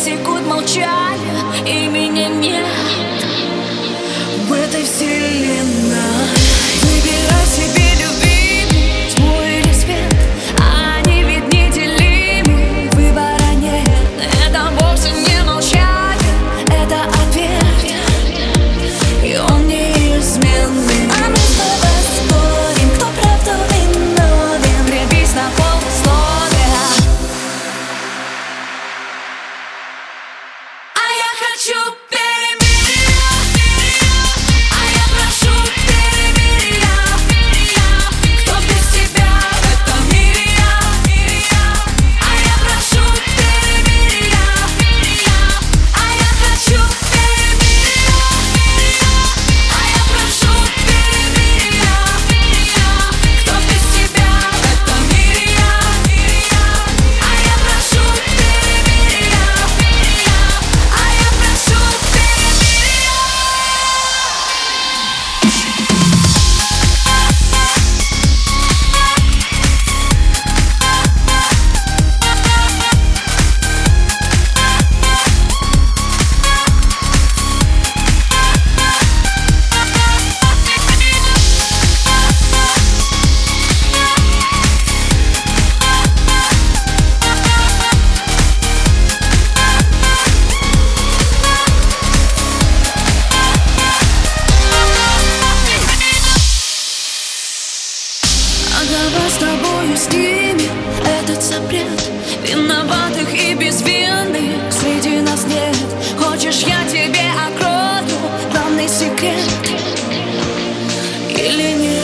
секунд молчания, и меня нет в этой вселенной. Выбирай себе любимый, тьму или свет, они ведь неделимы, выбора нет. Это вовсе не молчание, это ответ, и он неизменный. А мы с тобой спорим, кто прав, кто виновен, ребись на полусловие. А я хочу давай с тобою снимем этот запрет. Виноватых и безвинных среди нас нет. Хочешь, я тебе открою главный секрет или нет?